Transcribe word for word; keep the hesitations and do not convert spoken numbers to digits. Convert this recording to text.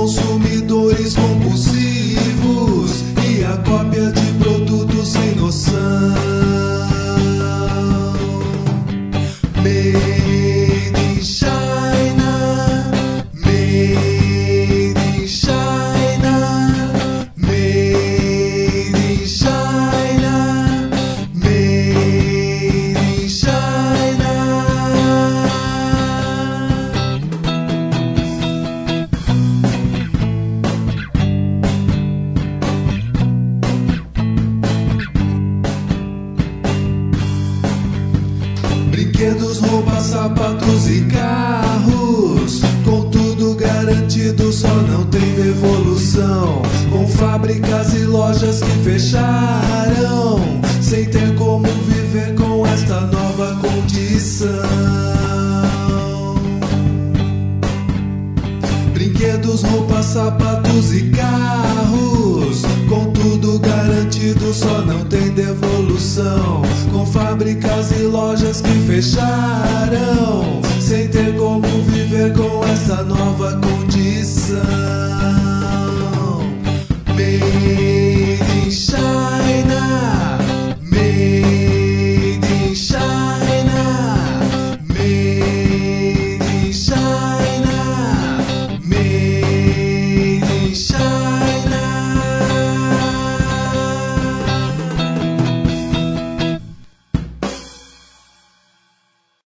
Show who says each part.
Speaker 1: consumidores compulsivos e a cópia de produtos sem noção. Made in China, made in China, made in China, made in China. Brinquedos, roupas, sapatos e carros, com tudo garantido, só não tem devolução. Com fábricas e lojas que fecharam, sem ter como viver com esta nova condição. Brinquedos, roupas, sapatos e carros, com tudo garantido, só não tem devolução. Com fábricas e lojas que fecharam, sem ter como viver com